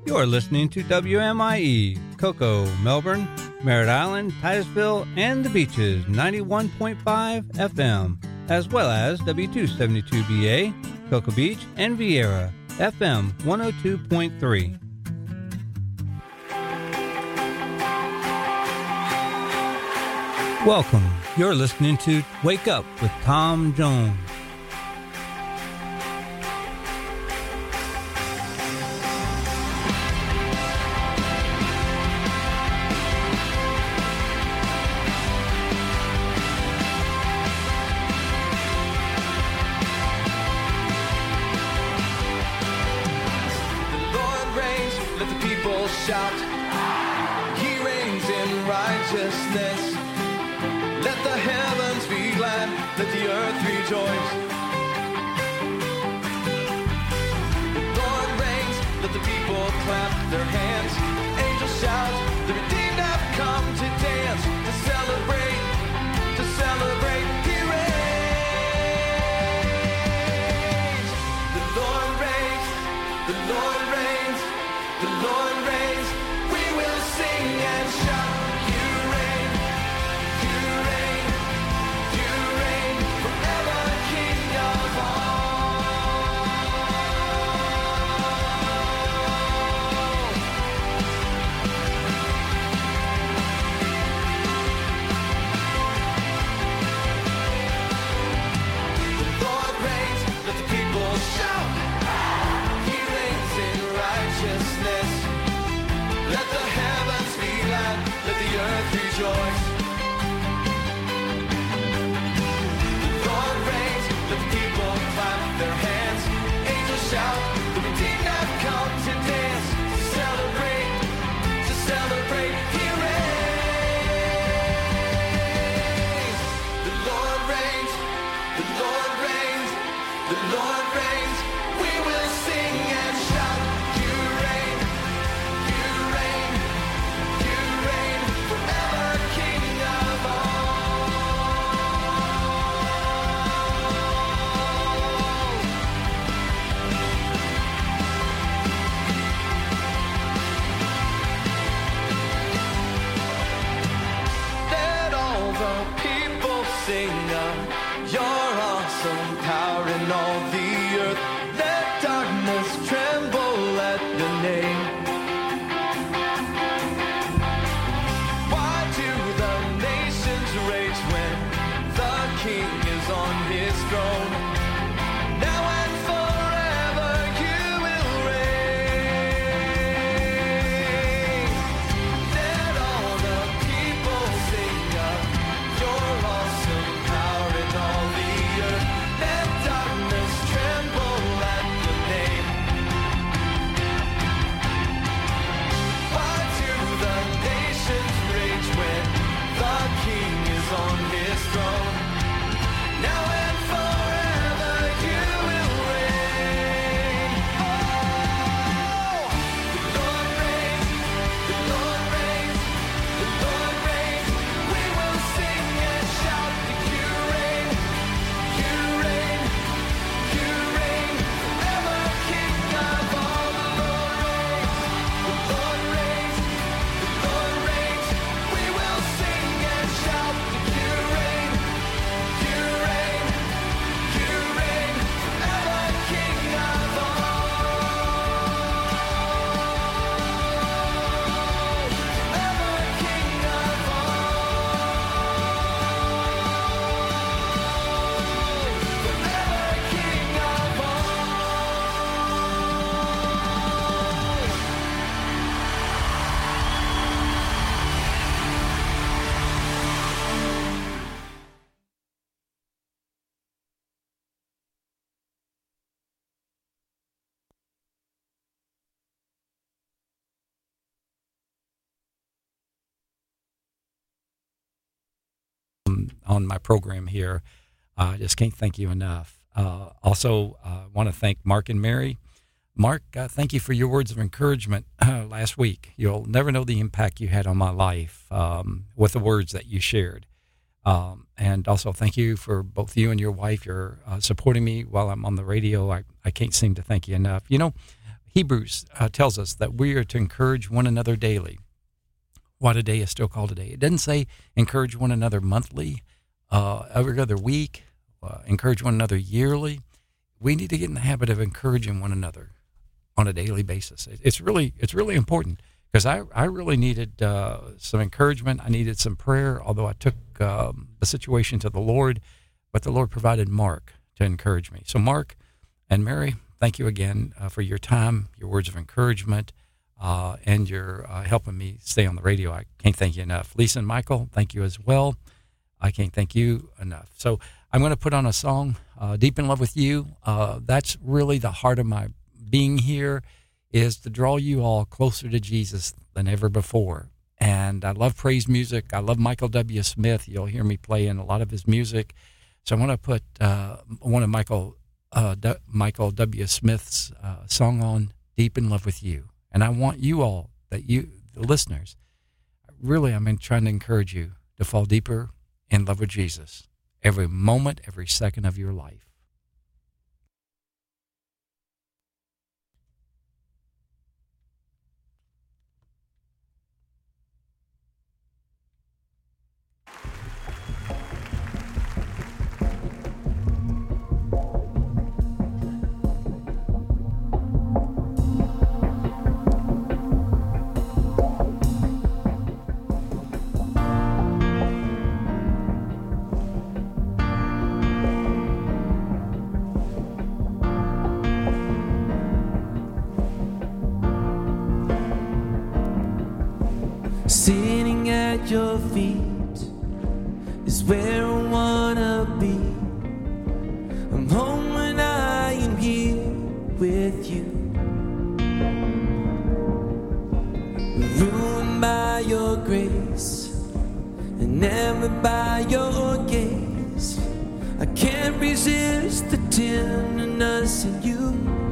You're listening to WMIE, Cocoa, Melbourne, Merritt Island, Titusville, and the Beaches, 91.5 FM, as well as W272BA, Cocoa Beach, and Vieira, FM 102.3. Welcome. You're listening to Wake Up with Tom Jones. Shout, He reigns in righteousness. Let the heavens be glad, let the earth rejoice. The Lord reigns, let the people clap their hands. Angels shout, the redeemed have come to dance, to celebrate, to celebrate. He reigns. The Lord reigns, the Lord reigns, the Lord reigns. We will sing and shout. You reign, you reign, you reign forever, King of The Lord reigns, let the people shout. He reigns in righteousness. Let the heavens be glad, let the earth rejoice. The Lord reigns, let the people clap their hands. Angels shout, the redeemed have come to dance, to celebrate, to celebrate. He reigns. The Lord reigns, the Lord reigns, the Lord reigns. We will sing and shout. You reign, you reign, you reign forever, King of Let all the people sing of your awesome power in all the earth. Let darkness tremble at the name. Why do the nations rage when the King is on his throne? Now and forever you will reign. Let all the people sing of your awesome power in all the earth. Let darkness tremble at the name. Why do the nations rage when the King is on his throne? Now and forever you will reign. Oh, the Lord reigns, the Lord reigns, the Lord reigns. We will sing and shout that you reign, you reign, you reign forever, King of all. The Lord reigns, the Lord reigns, the Lord reigns. We will sing and shout that you reign, you reign, you reign forever, King of all. Forever, King of On my program here. I just can't thank you enough. Also, want to thank Mark and Mary. Mark, thank you for your words of encouragement last week. You'll never know the impact you had on my life with the words that you shared. And also thank you for both you and your wife. You're supporting me while I'm on the radio. I can't seem to thank you enough. You know, Hebrews tells us that we are to encourage one another daily. What a day is still called a day. It doesn't say encourage one another monthly, every other week, encourage one another yearly. We need to get in the habit of encouraging one another on a daily basis. It's really important, because I really needed some encouragement. I needed some prayer, although I took the situation to the Lord, but the Lord provided Mark to encourage me. So Mark and Mary, thank you again for your time, your words of encouragement, and your helping me stay on the radio. I can't thank you enough. Lisa and Michael, thank you as well. I can't thank you enough. So I'm going to put on a song, Deep in Love with You. That's really the heart of my being here, is to draw you all closer to Jesus than ever before. And I love praise music. I love Michael W. Smith. You'll hear me play in a lot of his music. So I want to put one of Michael W. Smith's song on, Deep in Love with You. And I want you all, the listeners, really, I'm trying to encourage you to fall deeper in love with Jesus every moment, every second of your life. Sitting at your feet is where I wanna be. I'm home when I am here with you. Ruined by your grace and never by your gaze. I can't resist the tenderness in you.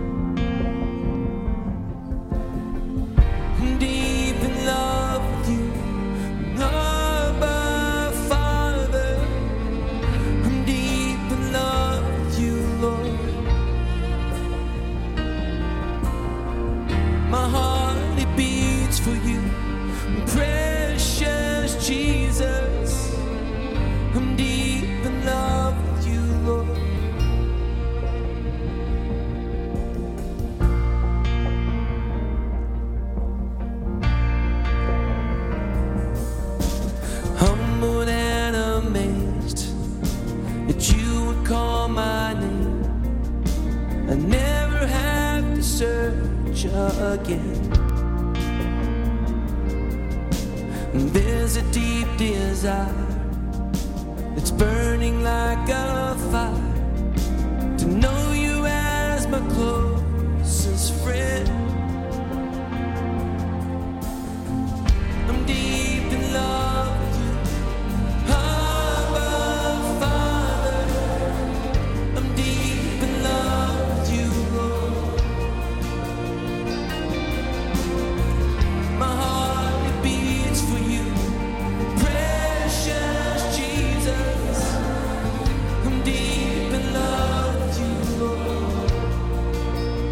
I'm deep in love with you, Abba Father. I'm deep in love with you, Lord. My heart, it beats for you, precious Jesus. I'm deep in love with you, Lord. Humbled and amazed that you would call my name. I never have to search again. There's a deep desire that's burning like a fire, to know you as my closest friend. I'm deep in love with you, Abba Father. I'm deep in love with you, Lord. My heart, it beats for you, precious Jesus. I'm deep in love with you, Lord.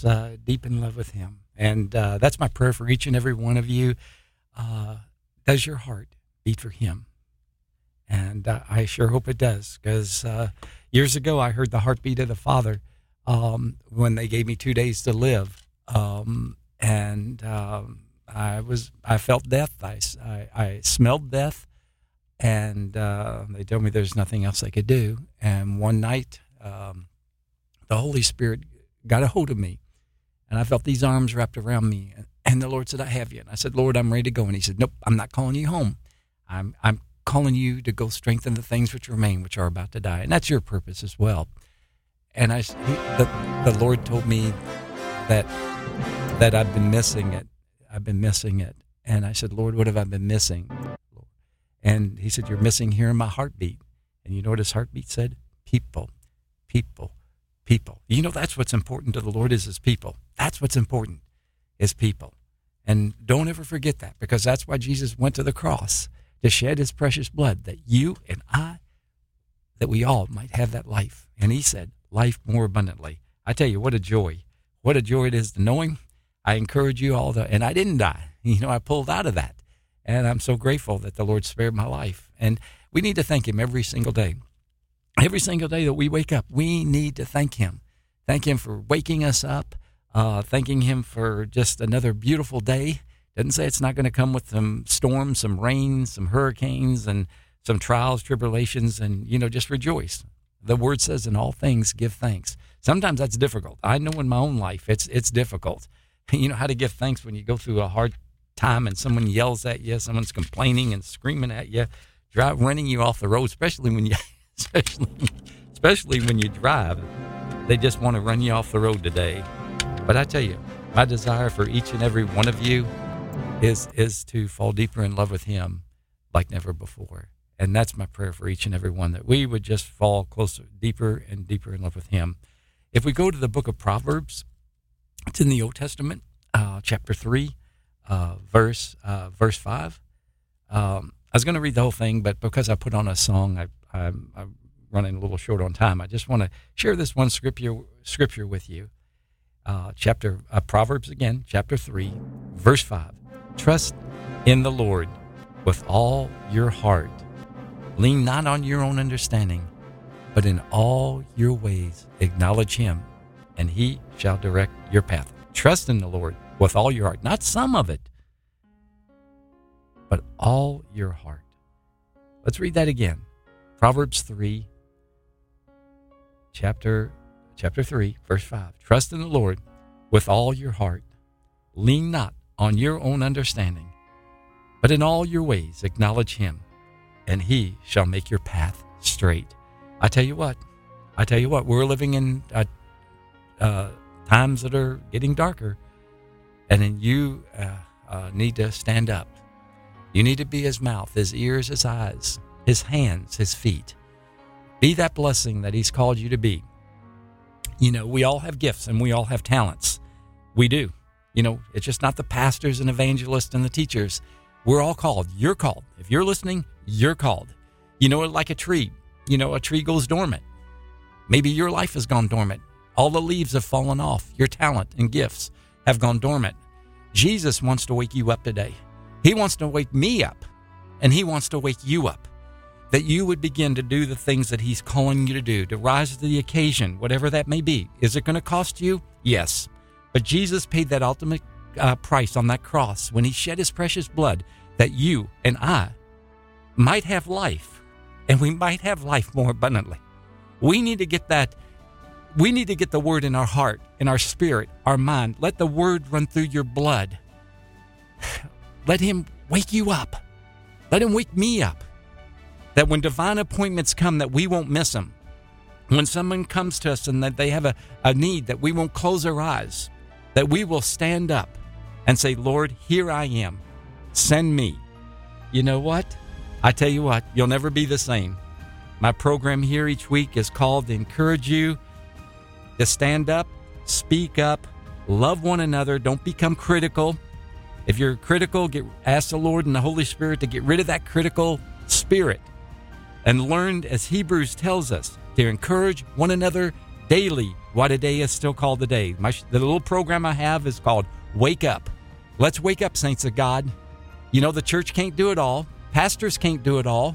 deep in love with him. And that's my prayer for each and every one of you. Does your heart beat for him? And I sure hope it does, because years ago I heard the heartbeat of the Father when they gave me 2 days to live. I felt death. I smelled death, and they told me there's nothing else they could do. And one night, the Holy Spirit got a hold of me, and I felt these arms wrapped around me. And the Lord said, "I have you." And I said, "Lord, I'm ready to go." And he said, "Nope, I'm not calling you home. I'm calling you to go strengthen the things which remain, which are about to die." And that's your purpose as well. And the Lord told me that I've been missing it. I've been missing it. And I said, "Lord, what have I been missing?" And he said, "You're missing hearing my heartbeat." And you know what his heartbeat said? People, people, people. You know, that's what's important to the Lord, is his people. That's what's important, is people. And don't ever forget that, because that's why Jesus went to the cross, to shed his precious blood, that you and I, that we all might have that life. And he said, life more abundantly. I tell you, what a joy. What a joy it is to know him. I encourage you all and I didn't die. You know, I pulled out of that. And I'm so grateful that the Lord spared my life. And we need to thank him every single day. Every single day that we wake up, we need to thank him. Thank him for waking us up. Thanking him for just another beautiful day. Doesn't say it's not going to come with some storms, some rain, some hurricanes, and some trials, tribulations, and, you know, just rejoice. The word says, in all things, give thanks. Sometimes that's difficult. I know in my own life, it's difficult. You know how to give thanks when you go through a hard time and someone yells at you, someone's complaining and screaming at you, running you off the road, especially when you drive. They just want to run you off the road today. But I tell you, my desire for each and every one of you is to fall deeper in love with him like never before. And that's my prayer for each and every one, that we would just fall closer, deeper and deeper in love with him. If we go to the book of Proverbs, it's in the Old Testament, chapter 3, verse 5. I was going to read the whole thing, but because I put on a song, I'm running a little short on time. I just want to share this one scripture with you. Proverbs again, chapter 3, verse 5. Trust in the Lord with all your heart. Lean not on your own understanding, but in all your ways acknowledge him, and he shall direct your path. Trust in the Lord with all your heart, not some of it, but all your heart. Let's read that again. Proverbs 3, chapter 3, verse 5. Trust in the Lord with all your heart. Lean not on your own understanding, but in all your ways acknowledge him, and he shall make your path straight. I tell you what, we're living in times that are getting darker, and then you need to stand up. You need to be his mouth, his ears, his eyes, his hands, his feet. Be that blessing that he's called you to be. You know, we all have gifts and we all have talents. We do. You know, it's just not the pastors and evangelists and the teachers. We're all called. You're called. If you're listening, you're called. You know, like a tree. You know, a tree goes dormant. Maybe your life has gone dormant. All the leaves have fallen off. Your talent and gifts have gone dormant. Jesus wants to wake you up today. He wants to wake me up, and he wants to wake you up, that you would begin to do the things that he's calling you to do, to rise to the occasion, whatever that may be. Is it going to cost you? Yes. But Jesus paid that ultimate price on that cross when he shed his precious blood, that you and I might have life, and we might have life more abundantly. We need to get that. We need to get the word in our heart, in our spirit, our mind. Let the word run through your blood. Let him wake you up. Let him wake me up. That when divine appointments come, that we won't miss them. When someone comes to us and that they have a need, that we won't close our eyes. That we will stand up and say, Lord, here I am. Send me. You know what? I tell you what, you'll never be the same. My program here each week is called to encourage you to stand up, speak up, love one another. Don't become critical. If you're critical, ask the Lord and the Holy Spirit to get rid of that critical spirit and learn, as Hebrews tells us, to encourage one another daily, What a day is still called the day. The little program I have is called Wake Up. Let's wake up, saints of God. You know, the church can't do it all. Pastors can't do it all.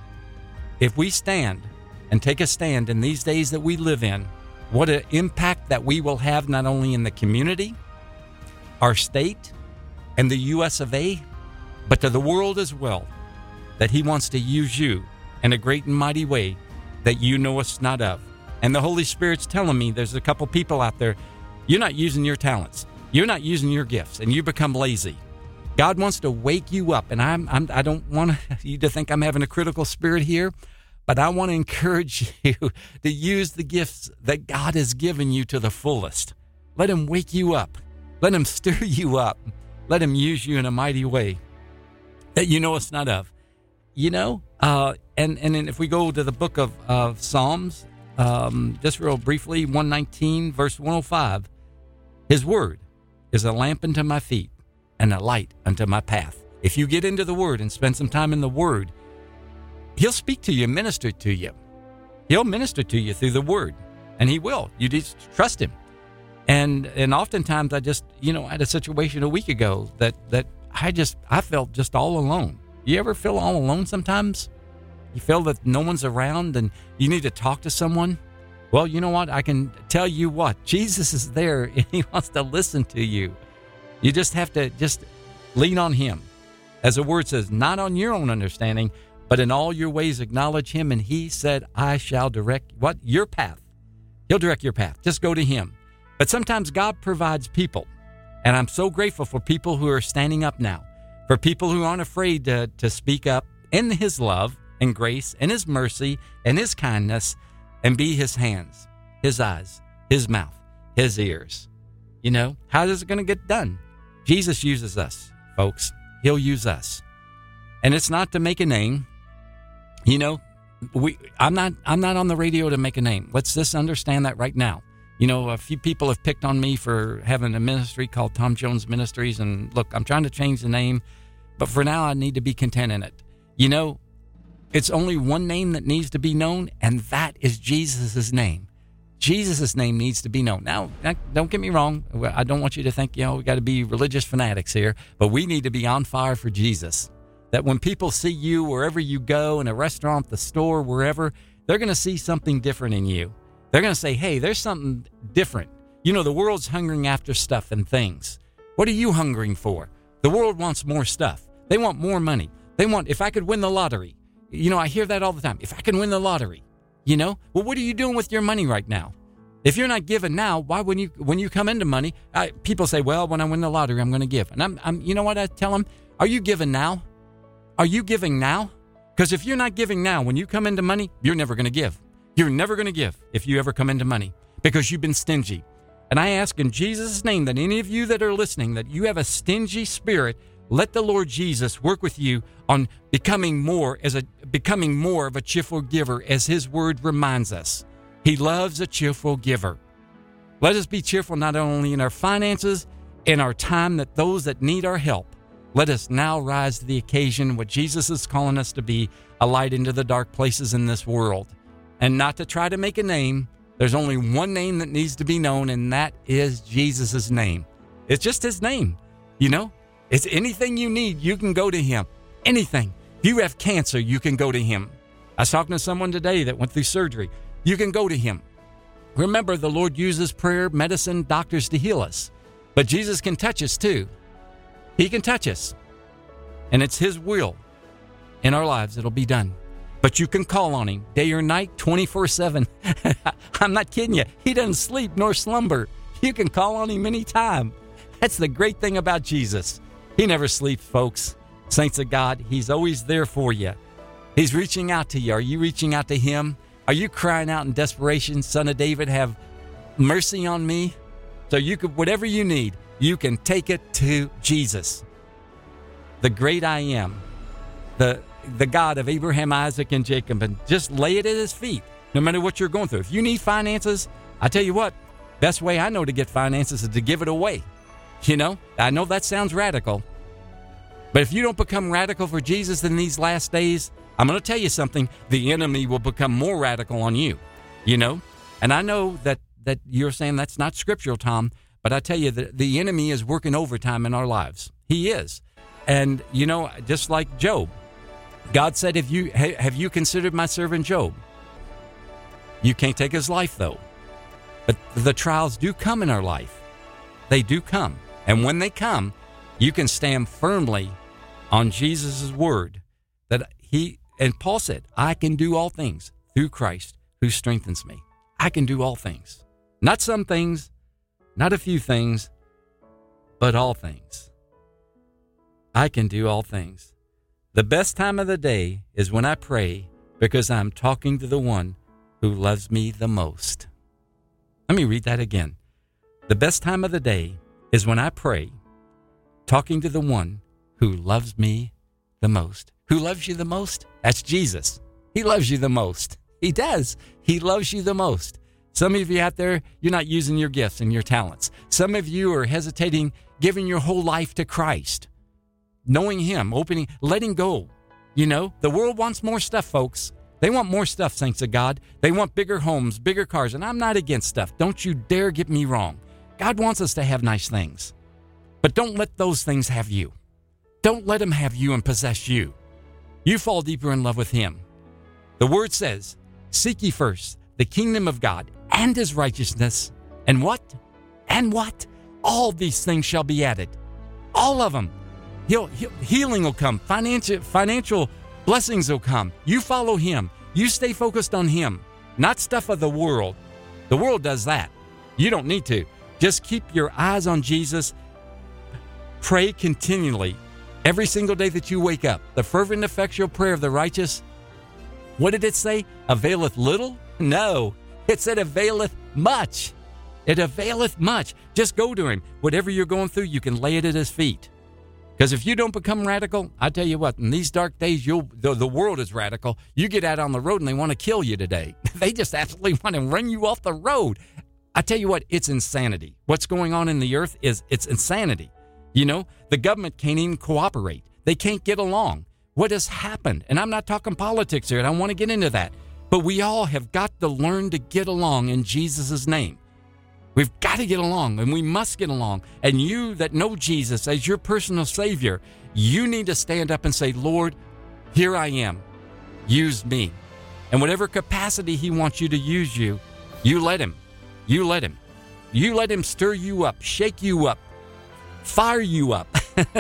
If we stand and take a stand in these days that we live in, what an impact that we will have not only in the community, our state, and the U.S. of A., but to the world as well, that he wants to use you in a great and mighty way that you know us not of. And the Holy Spirit's telling me there's a couple people out there, you're not using your talents. You're not using your gifts, and you become lazy. God wants to wake you up, and I don't want you to think I'm having a critical spirit here, but I want to encourage you to use the gifts that God has given you to the fullest. Let him wake you up. Let him stir you up. Let him use you in a mighty way that you know it's not of. You know, and if we go to the book of Psalms, just real briefly, 119, verse 105, his word is a lamp unto my feet and a light unto my path. If you get into the word and spend some time in the word, he'll speak to you, minister to you. He'll minister to you through the word, and he will. You just trust him. And oftentimes I just, you know, I had a situation a week ago that I felt just all alone. You ever feel all alone sometimes? You feel that no one's around and you need to talk to someone? Well, you know what? I can tell you what. Jesus is there and he wants to listen to you. You just have to just lean on him. As the word says, not on your own understanding, but in all your ways acknowledge him. And he said, I shall direct what? Your path. He'll direct your path. Just go to him. But sometimes God provides people. And I'm so grateful for people who are standing up now, for people who aren't afraid to speak up in his love and grace and his mercy and his kindness and be his hands, his eyes, his mouth, his ears. You know, how is it going to get done? Jesus uses us, folks. He'll use us. And it's not to make a name. You know, I'm not on the radio to make a name. Let's just understand that right now. You know, a few people have picked on me for having a ministry called Tom Jones Ministries. And look, I'm trying to change the name, but for now I need to be content in it. You know, it's only one name that needs to be known, and that is Jesus' name. Jesus' name needs to be known. Now, don't get me wrong. I don't want you to think, you know, we got to be religious fanatics here, but we need to be on fire for Jesus. That when people see you wherever you go, in a restaurant, the store, wherever, they're going to see something different in you. They're going to say, hey, there's something different. You know, the world's hungering after stuff and things. What are you hungering for? The world wants more stuff. They want more money. They want, if I could win the lottery. You know, I hear that all the time. If I can win the lottery, you know, well, what are you doing with your money right now? If you're not giving now, why when you come into money, people say, well, when I win the lottery, I'm going to give. And I'm, you know what I tell them? Are you giving now? Are you giving now? Because if you're not giving now, when you come into money, you're never going to give. You're never going to give if you ever come into money because you've been stingy. And I ask in Jesus' name that any of you that are listening, that you have a stingy spirit, let the Lord Jesus work with you on becoming more of a cheerful giver, as his word reminds us. He loves a cheerful giver. Let us be cheerful not only in our finances, in our time, that those that need our help. Let us now rise to the occasion what Jesus is calling us to be, a light into the dark places in this world. And not to try to make a name. There's only one name that needs to be known, and that is Jesus' name. It's just his name, you know. It's anything you need, you can go to him. Anything. If you have cancer, you can go to him. I was talking to someone today that went through surgery. You can go to him. Remember, the Lord uses prayer, medicine, doctors to heal us. But Jesus can touch us too. He can touch us. And it's his will in our lives. It'll be done. But you can call on him day or night, 24/7. I'm not kidding you. He doesn't sleep nor slumber. You can call on him anytime. That's the great thing about Jesus. He never sleeps, folks. Saints of God, he's always there for you. He's reaching out to you. Are you reaching out to him? Are you crying out in desperation, Son of David, have mercy on me? So you could, whatever you need, you can take it to Jesus. The great I am, the God of Abraham, Isaac, and Jacob, and just lay it at his feet, no matter what you're going through. If you need finances, I tell you what, best way I know to get finances is to give it away. You know, I know that sounds radical, but if you don't become radical for Jesus in these last days, I'm going to tell you something, the enemy will become more radical on you, you know? And I know that that you're saying that's not scriptural, Tom, but I tell you that the enemy is working overtime in our lives. He is. And, you know, just like Job, God said, have you considered my servant Job? You can't take his life, though. But the trials do come in our life. They do come. And when they come, you can stand firmly on Jesus' word that and Paul said, I can do all things through Christ who strengthens me. I can do all things. Not some things, not a few things, but all things. I can do all things. The best time of the day is when I pray because I'm talking to the one who loves me the most. Let me read that again. The best time of the day is when I pray, talking to the one who loves me the most. Who loves you the most? That's Jesus. He loves you the most. He does. He loves you the most. Some of you out there, you're not using your gifts and your talents. Some of you are hesitating, giving your whole life to Christ, knowing Him, letting go. You know, the world wants more stuff, folks. They want more stuff, saints of God. They want bigger homes, bigger cars, and I'm not against stuff. Don't you dare get me wrong. God wants us to have nice things, but don't let those things have you. Don't let them have you and possess you. You fall deeper in love with Him. The Word says, seek ye first the kingdom of God and His righteousness, and what? And what? All these things shall be added. All of them. Healing will come. Financial blessings will come. You follow Him. You stay focused on Him, not stuff of the world. The world does that. You don't need to. Just keep your eyes on Jesus. Pray continually. Every single day that you wake up. The fervent, effectual prayer of the righteous. What did it say? Availeth little? No. It said availeth much. It availeth much. Just go to Him. Whatever you're going through, you can lay it at His feet. Because if you don't become radical, I tell you what, in these dark days, the world is radical. You get out on the road and they want to kill you today. They just absolutely want to run you off the road. I tell you what, it's insanity. What's going on in the earth it's insanity. You know, the government can't even cooperate. They can't get along. What has happened? And I'm not talking politics here, and I don't want to get into that. But we all have got to learn to get along in Jesus' name. We've got to get along, and we must get along. And you that know Jesus as your personal Savior, you need to stand up and say, Lord, here I am. Use me. And whatever capacity He wants you to use you let Him. You let Him. You let Him stir you up, shake you up, fire you up.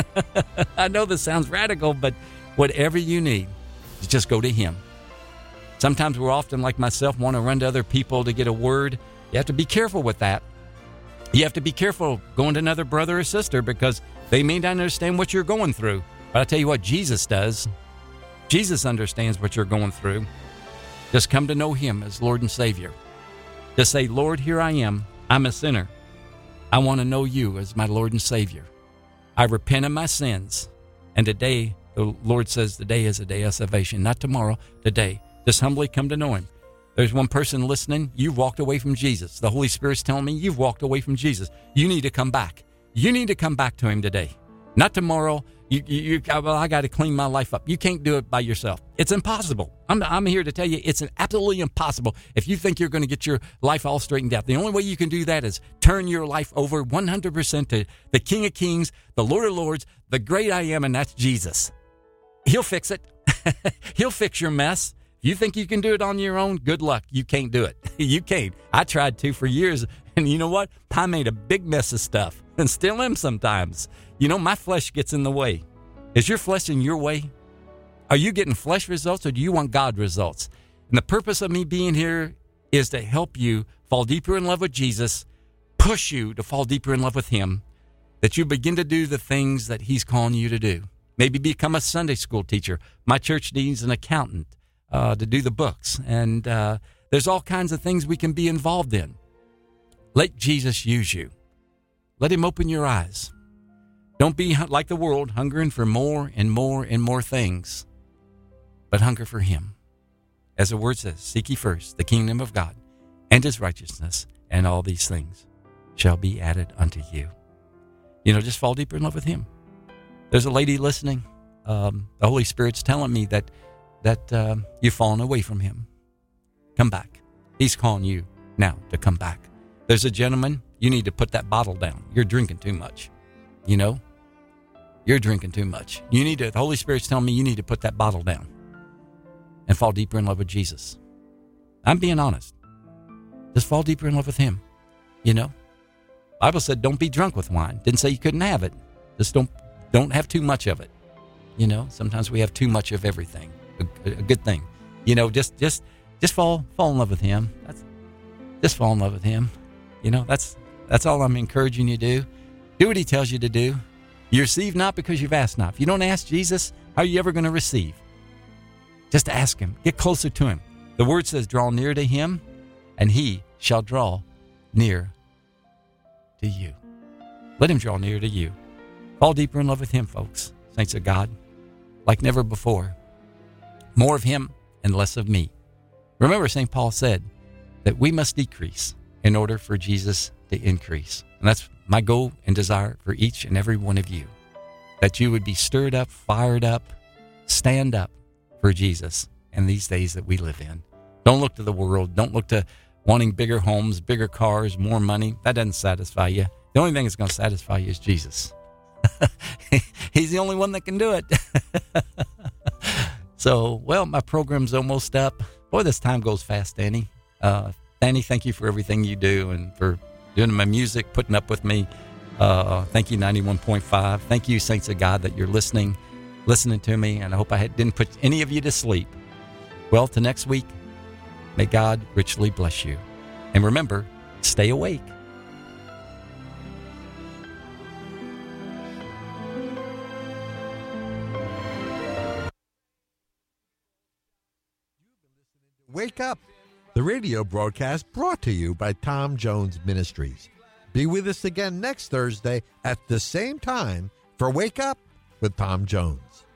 I know this sounds radical, but whatever you need, just go to Him. Sometimes we're often, like myself, want to run to other people to get a word. You have to be careful with that. You have to be careful going to another brother or sister because they may not understand what you're going through. But I tell you what, Jesus does. Jesus understands what you're going through. Just come to know Him as Lord and Savior. Just say, Lord, here I am. I'm a sinner. I want to know You as my Lord and Savior. I repent of my sins. And today, the Lord says today is a day of salvation. Not tomorrow, today. Just humbly come to know Him. There's one person listening. You've walked away from Jesus. The Holy Spirit's telling me you've walked away from Jesus. You need to come back. You need to come back to Him today. Not tomorrow. I got to clean my life up. You can't do it by yourself. It's impossible. I'm here to tell you it's absolutely impossible if you think you're going to get your life all straightened out. The only way you can do that is turn your life over 100% to the King of Kings, the Lord of Lords, the great I am, and that's Jesus. He'll fix it. He'll fix your mess. You think you can do it on your own? Good luck. You can't do it. You can't. I tried to for years, and you know what? I made a big mess of stuff, and still am sometimes. You know, my flesh gets in the way. Is your flesh in your way? Are you getting flesh results, or do you want God results? And the purpose of me being here is to help you fall deeper in love with Jesus, push you to fall deeper in love with Him, that you begin to do the things that He's calling you to do. Maybe become a Sunday school teacher. My church needs an accountant to do the books. And there's all kinds of things we can be involved in. Let Jesus use you. Let Him open your eyes. Don't be like the world, hungering for more and more and more things, but hunger for Him. As the Word says, seek ye first the kingdom of God and His righteousness, and all these things shall be added unto you. You know, just fall deeper in love with Him. There's a lady listening. The Holy Spirit's telling me that you've fallen away from Him. Come back. He's calling you now to come back. There's a gentleman, you need to put that bottle down. You're drinking too much. You know? You're drinking too much. The Holy Spirit's telling me you need to put that bottle down and fall deeper in love with Jesus. I'm being honest. Just fall deeper in love with him. You know? Bible said don't be drunk with wine. Didn't say you couldn't have it. Just don't have too much of it. You know, sometimes we have too much of everything. A good thing. You know, just fall in love with him. Just fall in love with him. You know, that's all I'm encouraging you to do. Do what he tells you to do. You receive not because you've asked not. If you don't ask Jesus, how are you ever going to receive? Just ask him. Get closer to him. The word says, draw near to him, and he shall draw near to you. Let him draw near to you. Fall deeper in love with him, folks. Saints of God, like never before. More of him and less of me. Remember, St. Paul said that we must decrease in order for Jesus to increase. And that's my goal and desire for each and every one of you, that you would be stirred up, fired up, stand up for Jesus in these days that we live in. Don't look to the world. Don't look to wanting bigger homes, bigger cars, more money. That doesn't satisfy you. The only thing that's going to satisfy you is Jesus. He's the only one that can do it. So, well, my program's almost up. Boy, this time goes fast, Danny. Danny, thank you for everything you do and for doing my music, putting up with me. Thank you, 91.5. Thank you, Saints of God, that you're listening to me, and I hope I didn't put any of you to sleep. Well, till next week, may God richly bless you. And remember, stay awake. Wake Up, the radio broadcast brought to you by Tom Jones Ministries. Be with us again next Thursday at the same time for Wake Up with Tom Jones.